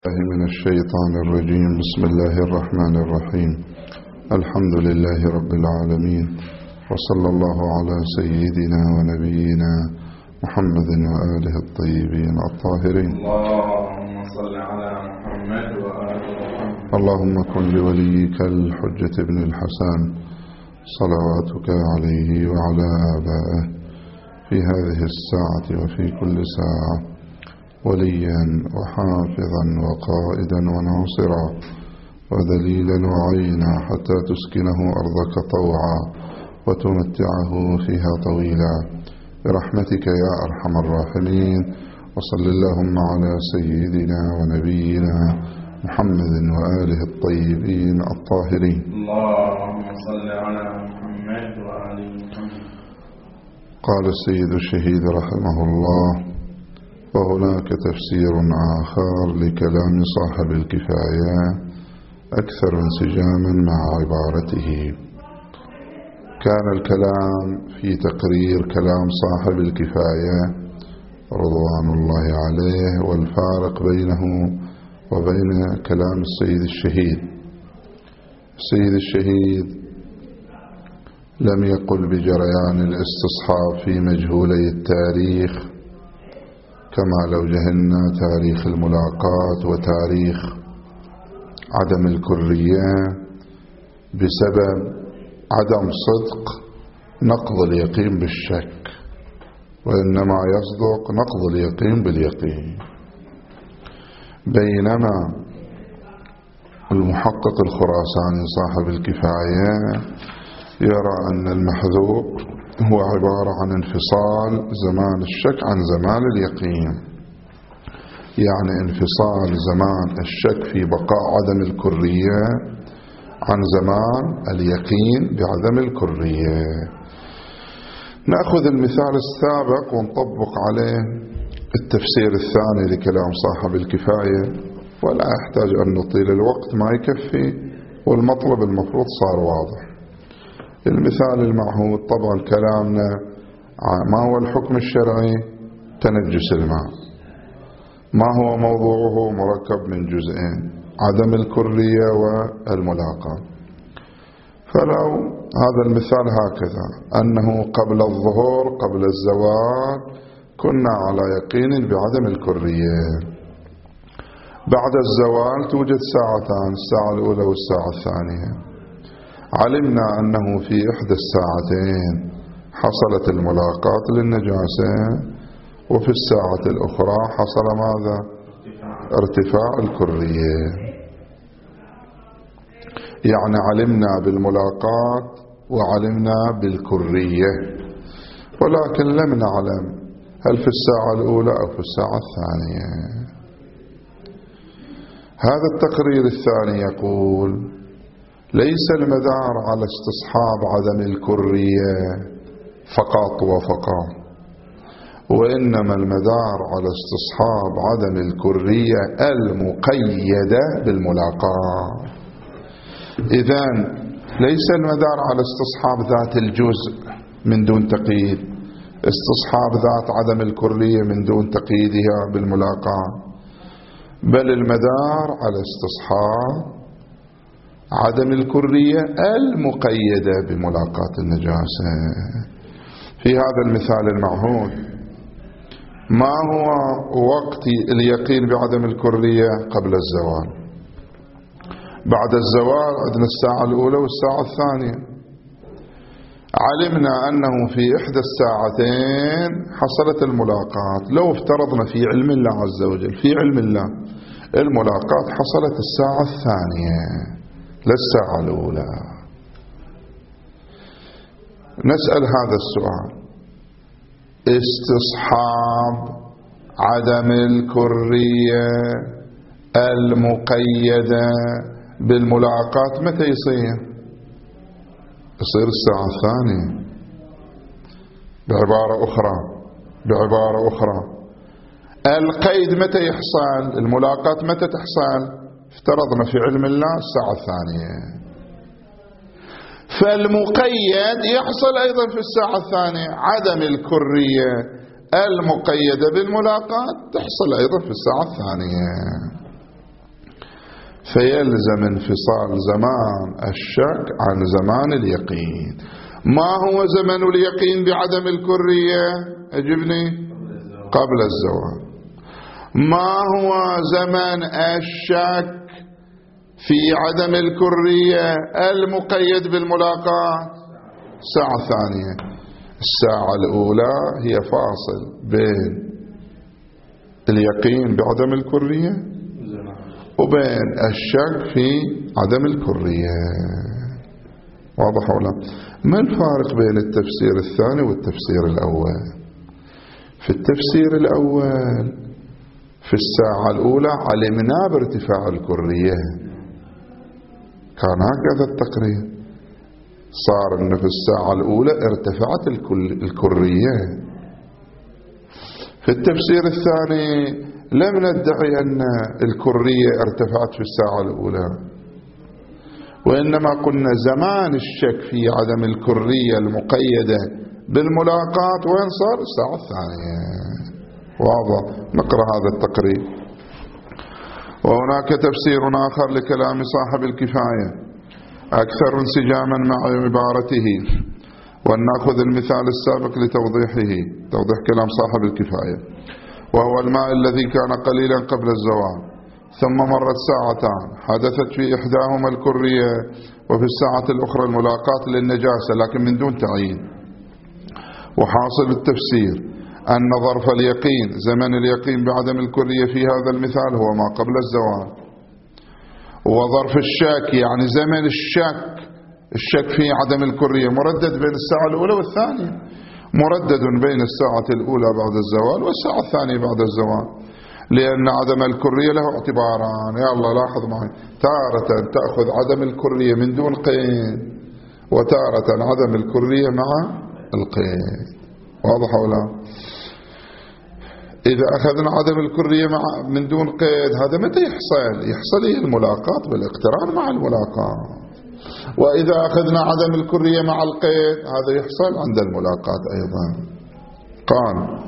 من الشيطان الرجيم. بسم الله الرحمن الرحيم. الحمد لله رب العالمين، وصلى الله على سيدنا ونبينا محمد وآله الطيبين الطاهرين. اللهم صل على محمد وآل محمد. اللهم كن لوليك الحجة بن الحسن صلواتك عليه وعلى آبائه في هذه الساعة وفي كل ساعة وليا وحافظا وقائدا وناصرا ودليلا وعينا حتى تسكنه أرضك طوعا وتمتعه فيها طويلا برحمتك يا أرحم الراحمين. وصل اللهم على سيدنا ونبينا محمد وآله الطيبين الطاهرين. اللهم صل على محمد وآل محمد. قال السيد الشهيد رحمه الله: وهناك تفسير آخر لكلام صاحب الكفاية أكثر انسجاما مع عبارته. كان الكلام في تقرير كلام صاحب الكفاية رضوان الله عليه والفارق بينه وبين كلام السيد الشهيد. السيد الشهيد لم يقل بجريان الاستصحاب في مجهولي التاريخ كما لو جهلنا تاريخ الملاقات وتاريخ عدم الكرية بسبب عدم صدق نقض اليقين بالشك، وإنما يصدق نقض اليقين باليقين. بينما المحقق الخراساني صاحب الكفاية يرى أن المحذوف هو عبارة عن انفصال زمان الشك عن زمان اليقين، يعني انفصال زمان الشك في بقاء عدم الكرية عن زمان اليقين بعدم الكرية. نأخذ المثال السابق ونطبق عليه التفسير الثاني لكلام صاحب الكفاية، ولا يحتاج أن نطيل الوقت، ما يكفي، والمطلب المفروض صار واضح. المثال المعهود طبعا كلامنا ما هو الحكم الشرعي؟ تنجس الماء. ما هو موضوعه؟ مركب من جزئين: عدم الكرية والملاقاة. فلو هذا المثال هكذا أنه قبل الظهور قبل الزوال كنا على يقين بعدم الكرية، بعد الزوال توجد ساعتان، الساعة الأولى والساعة الثانية، علمنا أنه في إحدى الساعتين حصلت الملاقاة للنجاسة، وفي الساعة الأخرى حصل ماذا؟ ارتفاع الكرية. يعني علمنا بالملاقاة وعلمنا بالكرية، ولكن لم نعلم هل في الساعة الأولى أو في الساعة الثانية. هذا التقرير الثاني يقول: ليس المدار على استصحاب عدم الكرية فقط وفقط، وإنما المدار على استصحاب عدم الكرية المقيدة بالملاقاة. إذن ليس المدار على استصحاب ذات الجزء من دون تقييد، استصحاب ذات عدم الكرية من دون تقييدها بالملاقاة، بل المدار على استصحاب عدم الكرية المقيدة بملاقاة النجاسة. في هذا المثال المعهود ما هو وقت اليقين بعدم الكرية؟ قبل الزوال. بعد الزوال عندنا الساعة الأولى والساعة الثانية. علمنا أنه في إحدى الساعتين حصلت الملاقاة. لو افترضنا في علم الله عز وجل، في علم الله الملاقاة حصلت الساعة الثانية لا الساعة الأولى، نسأل هذا السؤال: استصحاب عدم الكرية المقيدة بالملاقاة متى يصير؟ يصير الساعة الثانية. بعبارة أخرى القيد متى يحصل؟ الملاقاة متى تحصل؟ افترضنا في علم الله الساعة الثانية، فالمقيد يحصل أيضا في الساعة الثانية. عدم الكرية المقيدة بالملاقاة تحصل أيضا في الساعة الثانية. فيلزم انفصال زمان الشك عن زمان اليقين. ما هو زمن اليقين بعدم الكرية؟ أجبني. قبل الزوال. ما هو زمن الشك في عدم الكرية المقيد بالملاقاة؟ الساعة الثانية. الساعة الأولى هي فاصل بين اليقين بعدم الكرية وبين الشك في عدم الكرية. واضح ولا؟ ما الفارق بين التفسير الثاني والتفسير الأول؟ في التفسير الأول في الساعة الأولى علمنا بارتفاع الكرية، كان هكذا التقرير، صار أنه في الساعة الأولى ارتفعت الكرية. في التفسير الثاني لم ندعي أن الكرية ارتفعت في الساعة الأولى، وإنما قلنا زمان الشك في عدم الكرية المقيدة بالملاقات وين صار؟ الساعة الثانية. واضح؟ نقرأ هذا التقرير. وهناك تفسير آخر لكلام صاحب الكفاية أكثر انسجاما مع عبارته، ونأخذ المثال السابق لتوضيحه، توضيح كلام صاحب الكفاية، وهو الماء الذي كان قليلا قبل الزوال ثم مرت ساعتان حدثت في إحداهما الكرية وفي الساعة الأخرى الملاقاة للنجاسة، لكن من دون تعيين. وحاصل التفسير أن ظرف اليقين زمن اليقين بعدم الكرية في هذا المثال هو ما قبل الزوال، وظرف الشك يعني زمن الشك في عدم الكرية مردد بين الساعة الأولى والثانية، مردد بين الساعة الأولى بعد الزوال والساعة الثانية بعد الزوال، لأن عدم الكرية له اعتباران. يا الله لاحظ معي، تارة تأخذ عدم الكرية من دون قيد، وتارة عدم الكرية مع القيد. واضح ولا؟ إذا أخذنا عدم الكرية من دون قيد هذا متى يحصل هي الملاقات بالاقتران مع الملاقات، وإذا أخذنا عدم الكرية مع القيد هذا يحصل عند الملاقات أيضا. قال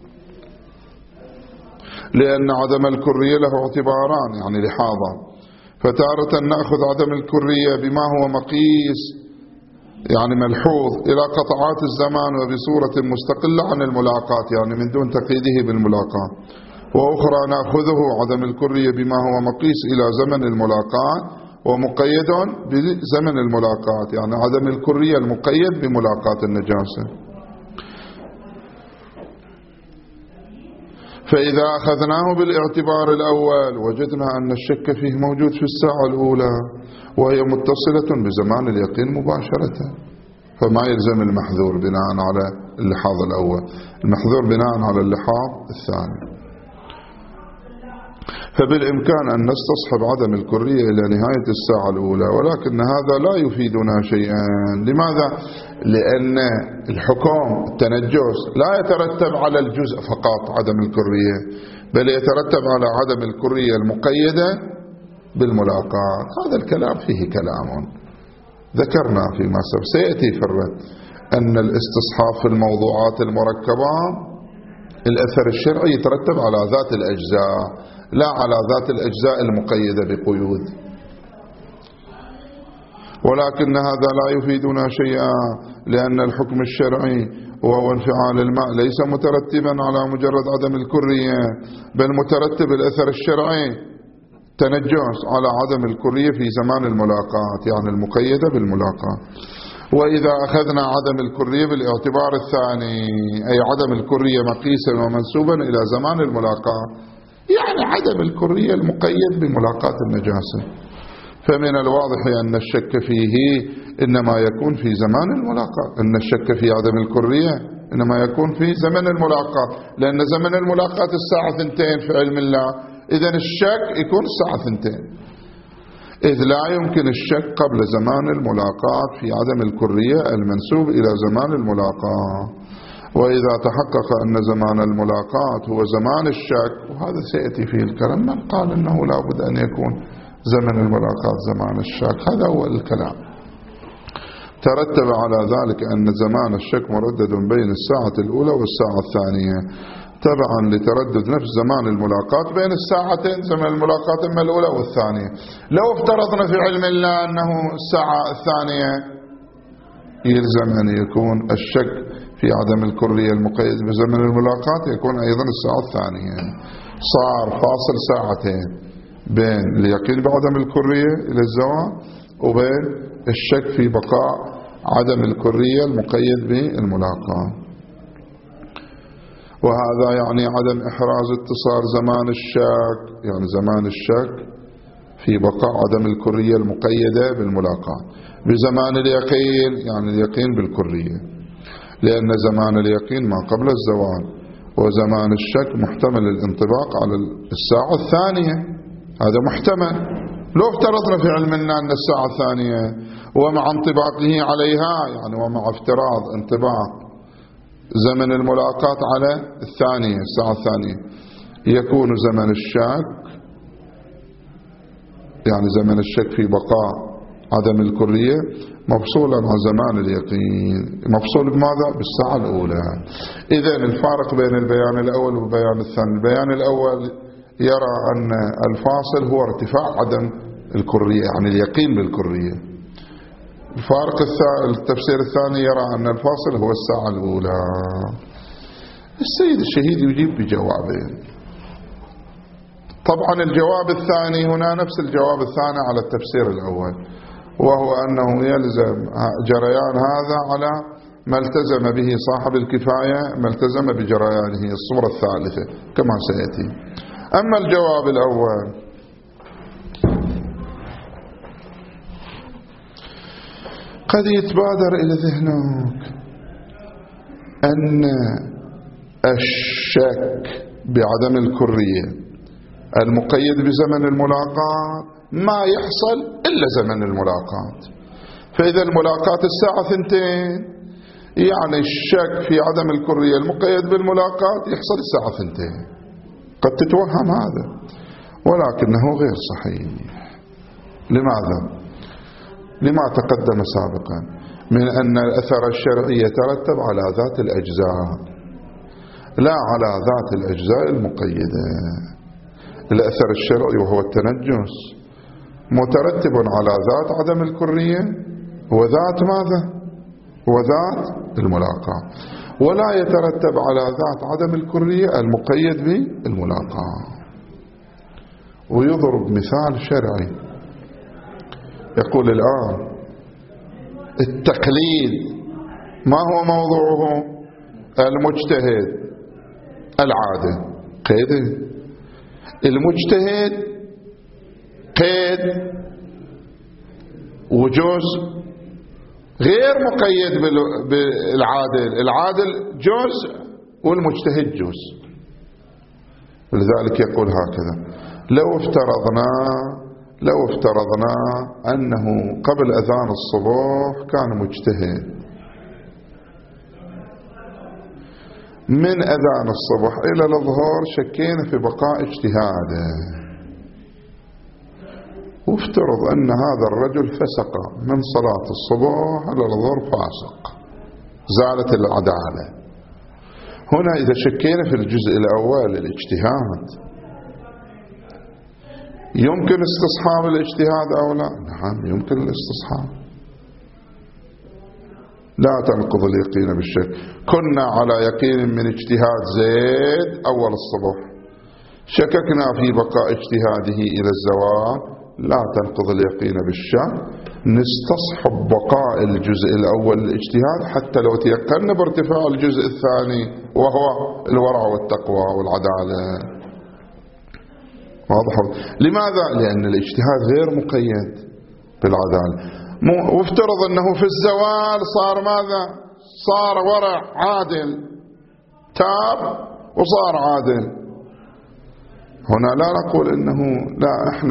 لأن عدم الكرية له اعتباران يعني لحاظة، فتارة نأخذ عدم الكرية بما هو مقيس يعني ملحوظ إلى قطعات الزمان وبصورة مستقلة عن الملاقات يعني من دون تقييده بالملاقات، وأخرى نأخذه عدم الكرية بما هو مقيس إلى زمن الملاقات ومقيد بزمن الملاقات يعني عدم الكرية المقيد بملاقات النجاسة. فإذا أخذناه بالاعتبار الأول وجدنا أن الشك فيه موجود في الساعة الأولى وهي متصلة بزمان اليقين مباشرة، فما يلزم المحذور بناء على اللحاظ الأول، المحذور بناء على اللحاظ الثاني. فبالإمكان أن نستصحب عدم الكرية إلى نهاية الساعة الأولى، ولكن هذا لا يفيدنا شيئا. لماذا؟ لأن الحكم التنجس لا يترتب على الجزء فقط عدم الكرية، بل يترتب على عدم الكرية المقيدة بالملاقات. هذا الكلام فيه كلام ذكرنا فيما سبق، سيأتي في الرد أن الاستصحاب في الموضوعات المركبة الأثر الشرعي يترتب على ذات الأجزاء لا على ذات الأجزاء المقيدة بقيود، ولكن هذا لا يفيدنا شيئا، لأن الحكم الشرعي وهو انفعال الماء ليس مترتبا على مجرد عدم الكرية، بل مترتب الأثر الشرعي تنجس على عدم الكرية في زمان الملاقات يعني المقيدة بالملاقات. وإذا أخذنا عدم الكرية بالاعتبار الثاني أي عدم الكرية مقيسا ومنسوبا إلى زمان الملاقات يعني عدم الكرية المقيد بملاقات النجاسة، فمن الواضح أن الشك فيه إنما يكون في زمان الملاقات، أن الشك في عدم الكرية إنما يكون في زمن الملاقات، لأن زمن الملاقات الساعة 2 في علم الله، إذن الشك يكون الساعة 2، إذ لا يمكن الشك قبل زمان الملاقات في عدم الكرية المنسوب إلى زمان الملاقات. وإذا تحقق أن زمان الملاقات هو زمان الشك، وهذا سيأتي فيه الكلام، من قال أنه لا بد أن يكون زمن الملاقات زمان الشك، هذا هو الكلام. ترتب على ذلك أن زمان الشك مردد بين الساعة الأولى والساعة الثانية، تبعا لتردد نفس زمان الملاقات بين الساعتين، زمن الملاقات إما الأولى والثانية. لو افترضنا في علم الله أنه الساعة الثانية، يلزم أن يكون الشك في عدم الكرية المقيد بزمن الملاقات يكون أيضا الساعة الثانية. صار فاصل ساعتين بين اليقين بعدم الكرية إلى الزوال وبين الشك في بقاء عدم الكرية المقيد بالملاقات. وهذا يعني عدم إحراز اتصال زمان الشك، يعني زمان الشك في بقاء عدم الكرية المقيدة بالملاقات بزمان اليقين، يعني اليقين بالكرية، لأن زمان اليقين ما قبل الزوال، وزمان الشك محتمل الانطباق على الساعة الثانية، هذا محتمل. لو افترضنا في علمنا أن الساعة الثانية ومع انطباقه عليها، يعني ومع افتراض انطباق زمن الملاقات على الثانية، الساعة الثانية، يكون زمن الشك، يعني زمن الشك في بقاء عدم الكرية مفصولا عن زمان اليقين. مفصول بماذا؟ بالساعة الأولى. إذن الفارق بين البيان الأول والبيان الثاني، البيان الأول يرى أن الفاصل هو ارتفاع عدم الكرية، يعني اليقين بالكرية. الفارق التفسير الثاني يرى أن الفاصل هو الساعة الأولى. السيد الشهيد يجيب بجوابين. طبعا الجواب الثاني هنا نفس الجواب الثاني على التفسير الأول، وهو أنه يلزم جريان هذا على ما التزم به صاحب الكفاية، ما التزم بجريانه، الصورة الثالثة كما سيأتي. أما الجواب الأول قد يتبادر إلى ذهنك أن الشك بعدم الكرية المقيد بزمن الملاقات ما يحصل إلا زمن الملاقات. فإذا الملاقات الساعة 2، يعني الشك في عدم الكرية المقيد بالملاقات يحصل الساعة 2. قد تتوهم هذا، ولكنه غير صحيح. لماذا؟ لما تقدم سابقا من أن الأثر الشرعي يترتب على ذات الأجزاء لا على ذات الأجزاء المقيدة. الأثر الشرعي وهو التنجس مترتب على ذات عدم الكرية وذات ماذا؟ وذات الملاقاة، ولا يترتب على ذات عدم الكرية المقيد بالملاقاة. ويضرب مثال شرعي يقول الآن التقليد ما هو موضوعه؟ المجتهد العادل قيده. المجتهد قيد وجزء غير مقيد بالعادل، العادل جزء والمجتهد جزء. ولذلك يقول هكذا: لو افترضنا أنه قبل أذان الصبح كان مجتهد، من أذان الصبح إلى الظهر شكينا في بقاء اجتهاده، وافترض أن هذا الرجل فسق من صلاة الصبح إلى الظهر فاسق، زالت العدالة. هنا إذا شكينا في الجزء الأول الاجتهاد يمكن استصحاب الاجتهاد أو لا؟ نعم يمكن الاستصحاب، لا تنقض اليقين بالشك. كنا على يقين من اجتهاد زيد أول الصبح، شككنا في بقاء اجتهاده إلى الزوال، لا تنقض اليقين بالشك، نستصحب بقاء الجزء الأول الاجتهاد حتى لو تيقنا بارتفاع الجزء الثاني وهو الورع والتقوى والعدالة. واضح؟ لماذا؟ لأن الاجتهاد غير مقيد بالعدالة. وافترض أنه في الزوال صار ماذا؟ صار ورع عادل، تاب وصار عادل. هنا لا نقول أنه لا، احنا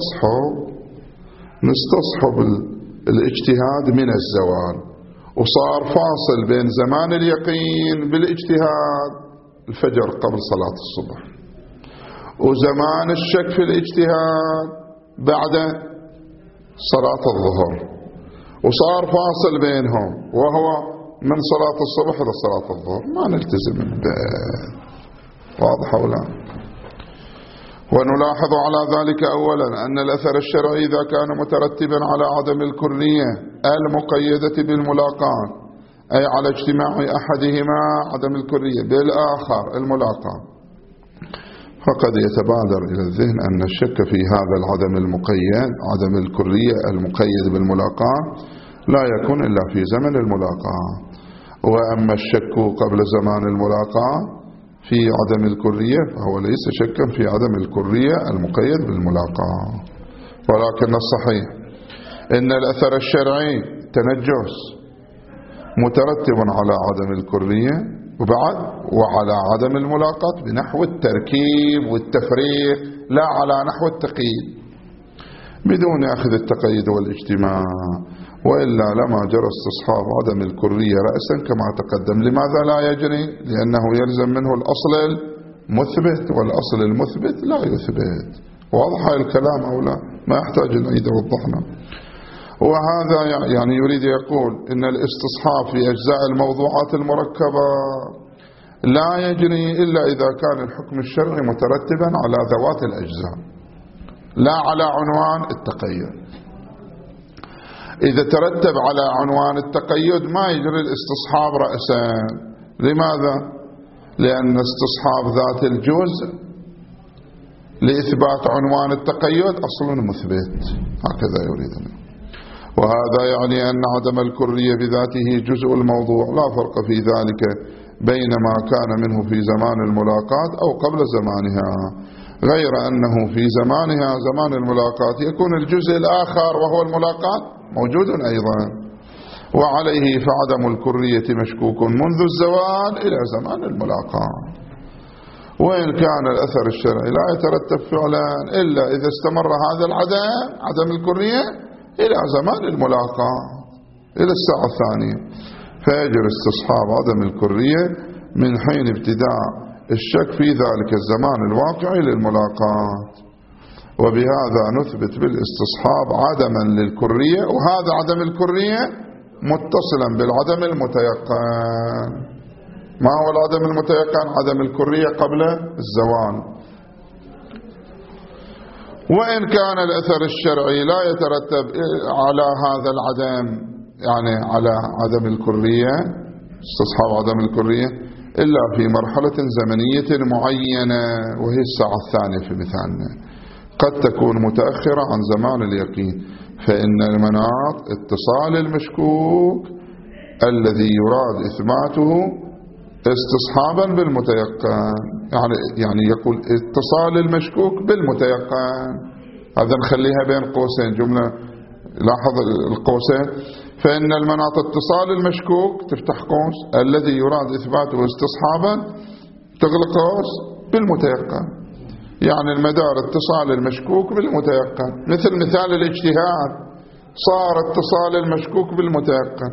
نستصحب الاجتهاد من الزوال، وصار فاصل بين زمان اليقين بالاجتهاد الفجر قبل صلاة الصبح، وزمان الشك في الاجتهاد بعد صلاة الظهر، وصار فاصل بينهم وهو من صلاة الصبح إلى صلاة الظهر. ما نلتزم به. واضح ولا؟ ونلاحظ على ذلك أولا أن الأثر الشرعي إذا كان مترتبا على عدم الكرية المقيدة بالملاقاة، أي على اجتماع أحدهما عدم الكرية بالآخر الملاقاة، فقد يتبادر إلى الذهن أن الشك في هذا العدم المقيد، عدم الكرية المقيد بالملاقاة، لا يكون إلا في زمن الملاقاة. وأما الشك قبل زمان الملاقاة في عدم الكرية فهو ليس شكا في عدم الكرية المقيد بالملاقاة. ولكن الصحيح إن الأثر الشرعي تنجس مترتب على عدم الكرية وعلى عدم الملاقاة بنحو التركيب والتفريق، لا على نحو التقييد بدون أخذ التقييد والاجتماع، وإلا لما جرى استصحاب عدم الكرية رأسا كما تقدم. لماذا لا يجري؟ لأنه يلزم منه الأصل المثبت، والأصل المثبت لا يثبت. واضح الكلام أو لا؟ ما يحتاج نعيد وضحنا. وهذا يعني يريد يقول إن الاستصحاب في أجزاء الموضوعات المركبة لا يجري إلا إذا كان الحكم الشرعي مترتبا على ذوات الأجزاء لا على عنوان التقيد. إذا ترتب على عنوان التقيد ما يجري الاستصحاب رأسا. لماذا؟ لأن استصحاب ذات الجزء لإثبات عنوان التقيد أصل مثبت، هكذا يريدنا. وهذا يعني أن عدم الكرية بذاته جزء الموضوع، لا فرق في ذلك بين ما كان منه في زمان الملاقاة أو قبل زمانها، غير أنه في زمانها زمان الملاقاة يكون الجزء الآخر وهو الملاقاة موجود أيضا، وعليه فعدم الكرية مشكوك منذ الزوال إلى زمان الملاقاة. وإن كان الأثر الشرعي لا يترتب فعلا إلا إذا استمر هذا عدم الكرية إلى زمان الملاقاة إلى الساعة الثانية، فيجري استصحاب عدم الكرية من حين ابتداء الشك في ذلك الزمان الواقعي للملاقاة. وبهذا نثبت بالاستصحاب عدما للكرية، وهذا عدم الكرية متصلا بالعدم المتيقن. ما هو العدم المتيقن؟ عدم الكرية قبل الزوال. وإن كان الأثر الشرعي لا يترتب على هذا العدم، يعني على عدم الكرية استصحاب عدم الكرية إلا في مرحلة زمنية معينة، وهي الساعة الثانية في مثالنا، قد تكون متأخرة عن زمان اليقين، فإن المناط اتصال المشكوك الذي يراد إثباته استصحابا بالمتيقن، يعني يقول اتصال المشكوك بالمتيقن. هذا نخليها بين قوسين جملة، لاحظ القوسين. فإن المناط اتصال المشكوك تفتح قوس الذي يراد إثباته استصحابا تغلق قوس بالمتيقن، يعني المدار اتصال المشكوك بالمتيقن. مثل مثال الاجتهاد، صار اتصال المشكوك بالمتيقن،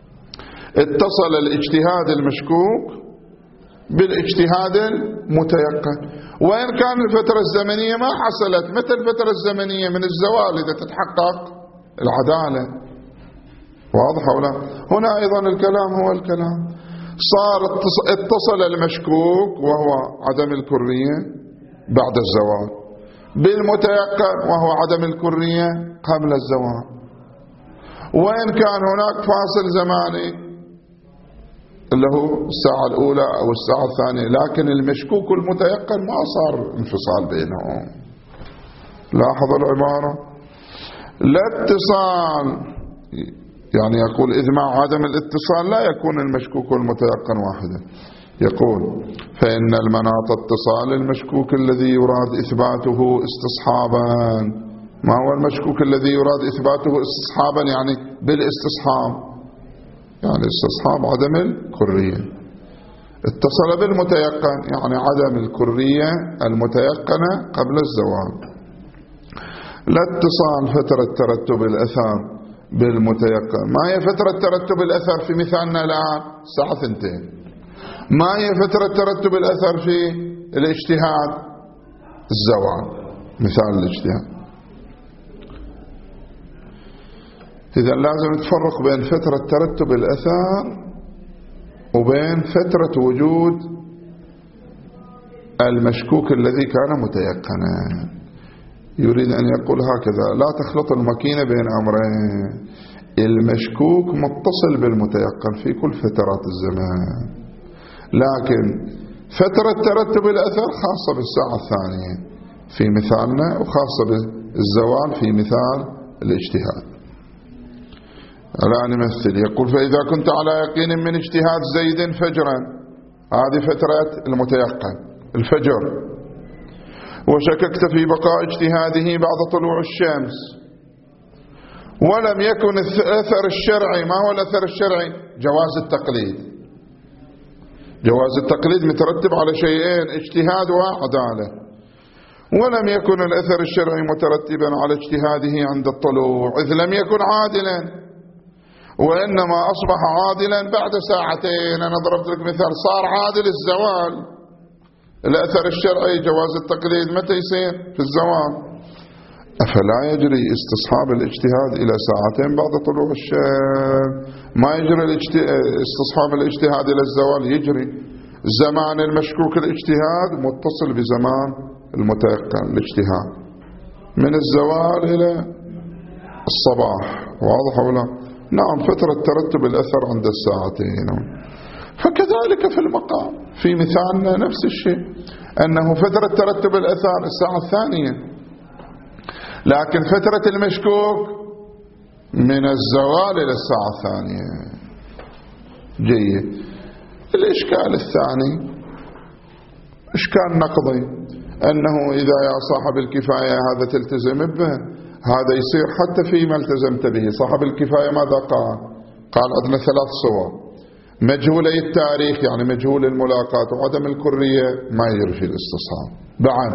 اتصل الاجتهاد المشكوك بالاجتهاد المتيقن. وإن كان الفترة الزمنية ما حصلت، متى الفترة الزمنية؟ من الزوال إذا تتحقق العدالة. واضح ولا؟ هنا أيضا الكلام هو الكلام، صار اتصل المشكوك وهو عدم الكرية بعد الزوال بالمتيقن وهو عدم الكرية قبل الزوال. وإن كان هناك فاصل زماني اللي هو الساعة الأولى أو الساعة الثانية، لكن المشكوك والمتيقن ما صار انفصال بينهم. لاحظ العبارة، لا اتصال، يعني يقول إذ مع عدم الاتصال لا يكون المشكوك والمتيقن واحدا. يقول فإن المناط اتصال المشكوك الذي يراد إثباته استصحابا. ما هو المشكوك الذي يراد إثباته استصحابا؟ يعني بالاستصحاب، يعني استصحاب عدم الكرية. اتصل بالمتيقن يعني عدم الكرية المتيقنة قبل الزوال. لا اتصال فترة ترتب الأثار بالمتيقن. ما هي فترة ترتب الأثر في مثالنا الآن؟ الساعة 2. ما هي فترة ترتب الأثر في الاجتهاد؟ الزوال، مثال الاجتهاد. إذا لازم نتفرق بين فترة ترتب الأثر وبين فترة وجود المشكوك الذي كان متيقنا. يريد أن يقول هكذا: لا تخلط الماكينة بين أمرين، المشكوك متصل بالمتيقن في كل فترات الزمان، لكن فترة ترتب الأثر خاصة بالساعة الثانية في مثالنا، وخاصة بالزوال في مثال الاجتهاد. لا نمثل، يقول: فإذا كنت على يقين من اجتهاد زيد فجرا، هذه فترة المتيقن الفجر، وشككت في بقاء اجتهاده بعد طلوع الشمس، ولم يكن الأثر الشرعي. ما هو الأثر الشرعي؟ جواز التقليد. جواز التقليد مترتب على شيئين: اجتهاد وعدالة. ولم يكن الأثر الشرعي مترتبا على اجتهاده عند الطلوع، إذ لم يكن عادلا، وإنما أصبح عادلا بعد ساعتين. أنا ضربت لك مثال: صار عادل الزوال. الأثر الشرعي جواز التقليد متى يصير؟ في الزوال. أفلا يجري استصحاب الاجتهاد إلى ساعتين بعد طلوع الشمس؟ ما يجري استصحاب الاجتهاد إلى الزوال؟ يجري. زمان المشكوك الاجتهاد متصل بزمان المتيقن الاجتهاد، من الزوال إلى الصباح. واضح ولا؟ نعم، فترة ترتب الأثر عند الساعتين. فكذلك في المقام في مثالنا نفس الشيء، أنه فترة ترتب الأثر الساعة الثانية، لكن فترة المشكوك من الزوال إلى الساعة الثانية. جيد. الإشكال الثاني إشكال نقضي، أنه إذا يا صاحب الكفاية هذا تلتزم به، هذا يصير حتى فيما التزمت به. صاحب الكفاية ماذا قال؟ قال: عندنا 3 صور: مجهولي التاريخ يعني مجهول الملاقات وعدم الكرية، ما يجري في الاستصحاب. بعد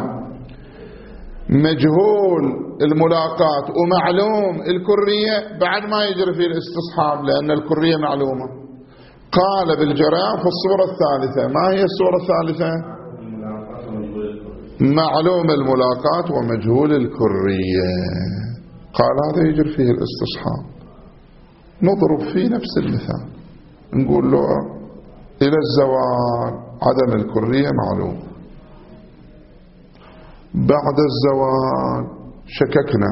مجهول الملاقات ومعلوم الكرية، بعد ما يجري في الاستصحاب لأن الكرية معلومة. قال بالجريان في الصورة الثالثة. ما هي الصورة الثالثة؟ معلوم الملاقات ومجهول الكرية. قال هذا يجري فيه الاستصحاب. نضرب فيه نفس المثال، نقول له: إلى الزوال عدم الكرية معلوم، بعد الزوال شككنا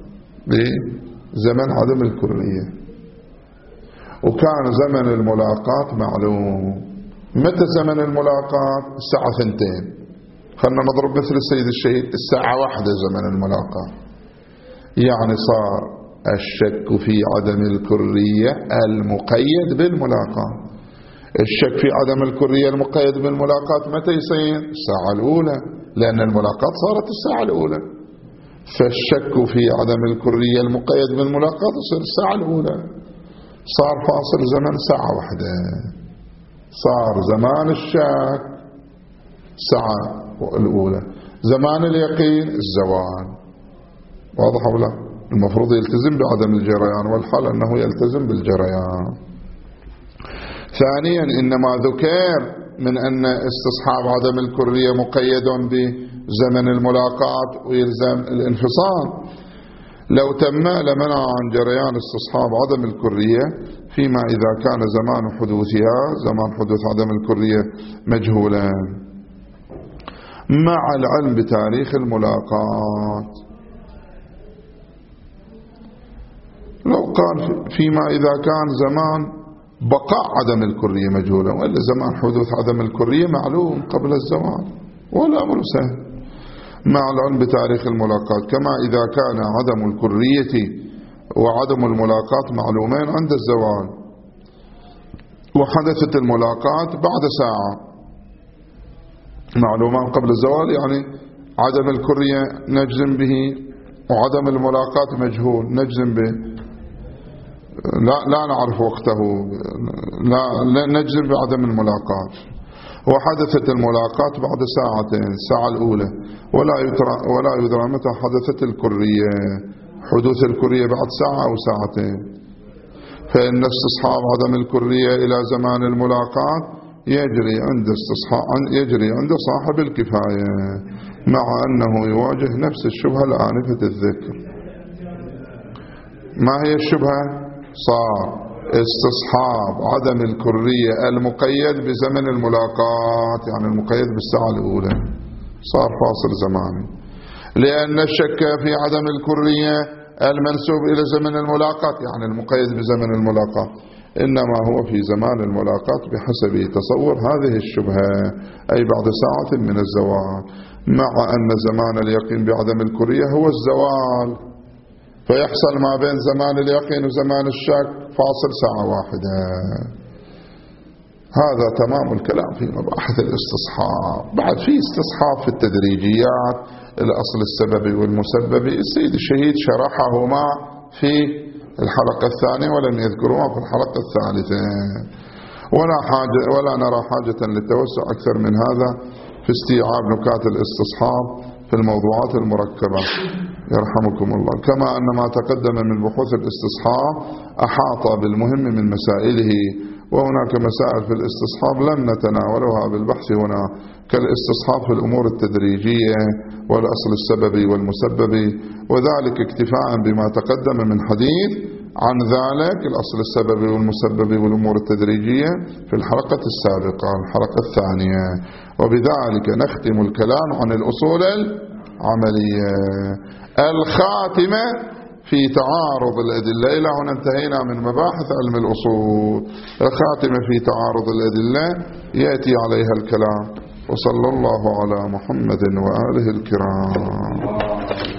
بزمن عدم الكرية، وكان زمن الملاقات معلوم. متى زمن الملاقات؟ الساعة 2. خلنا نضرب مثل السيد الشهيد: الساعة 1 زمن الملاقات. يعني صار الشك في عدم الكرية المقيد بالملاقات. الشك في عدم الكرية المقيد بالملاقات متى يصير؟ الساعة الأولى، لأن الملاقات صارت الساعة الأولى. فالشك في عدم الكرية المقيد بالملاقات يصير الساعة الأولى. صار فاصل زمن ساعة 1. صار زمان الشك الساعة الأولى، زمان اليقين الزوال. واضح ولا؟ المفروض يلتزم بعدم الجريان، والحال أنه يلتزم بالجريان. ثانيا، إنما ذكر من أن استصحاب عدم الكرية مقيد بزمن الملاقات ويلزم الانفصال. لو تم لمنع عن جريان استصحاب عدم الكرية فيما إذا كان زمان حدوثها، زمان حدوث عدم الكرية، مجهولا مع العلم بتاريخ الملاقات. لو قال فيما إذا كان زمان بقاء عدم الكرية مجهولا، وإلا زمان حدوث عدم الكرية معلوم قبل الزوال، والأمر سهل مع العلم بتاريخ الملاقات، كما إذا كان عدم الكرية وعدم الملاقات معلومين عند الزوال، وحدثت الملاقات بعد ساعة. معلومان قبل الزوال يعني عدم الكرية نجزم به، وعدم الملاقات مجهول نجزم به، لا نعرف وقته، لا نجزم بعدم الملاقات. وحدثت الملاقات بعد ساعتين، الساعة الأولى، ولا يدرى متى حدثت الكرية. حدوث الكرية بعد ساعة أو ساعتين. فإن استصحاب عدم الكرية إلى زمان الملاقات يجري عند صاحب الكفاية، مع أنه يواجه نفس الشبهة الآنفة الذكر. ما هي الشبهة؟ صار استصحاب عدم الكرية المقيد بزمن الملاقات، يعني المقيد بالساعة الأولى. صار فاصل زماني. لأن الشك في عدم الكرية المنسوب إلى زمن الملاقاة، يعني المقيد بزمن الملاقاة، إنما هو في زمان الملاقاة بحسب تصور هذه الشبهة، أي بعد ساعة من الزوال، مع أن زمان اليقين بعدم الكرية هو الزوال، فيحصل ما بين زمان اليقين وزمان الشك فاصل ساعة واحدة. هذا تمام الكلام في مباحث الاستصحاب. بعد في استصحاب في التدريجيات، الأصل السببي والمسببي، السيد الشهيد شرحهما في الحلقة الثانية ولم يذكرهما في الحلقة الثالثة، ولا نرى حاجة للتوسع أكثر من هذا في استيعاب نكات الاستصحاب في الموضوعات المركبة يرحمكم الله. كما أن ما تقدم من بحوث الاستصحاب أحاط بالمهم من مسائله، وهناك مسائل في الاستصحاب لم نتناولها بالبحث هنا، كالاستصحاب في الأمور التدريجية والأصل السببي والمسببي، وذلك اكتفاء بما تقدم من حديث عن ذلك الأصل السببي والمسببي والأمور التدريجية في الحلقة السابقة، الحلقة الثانية. وبذلك نختم الكلام عن الأصول العملية. الخاتمة في تعارض الأدلة. إلى هنا انتهينا من مباحث علم الأصول. الخاتمة في تعارض الأدلة يأتي عليها الكلام. وصلى الله على محمد وآله الكرام.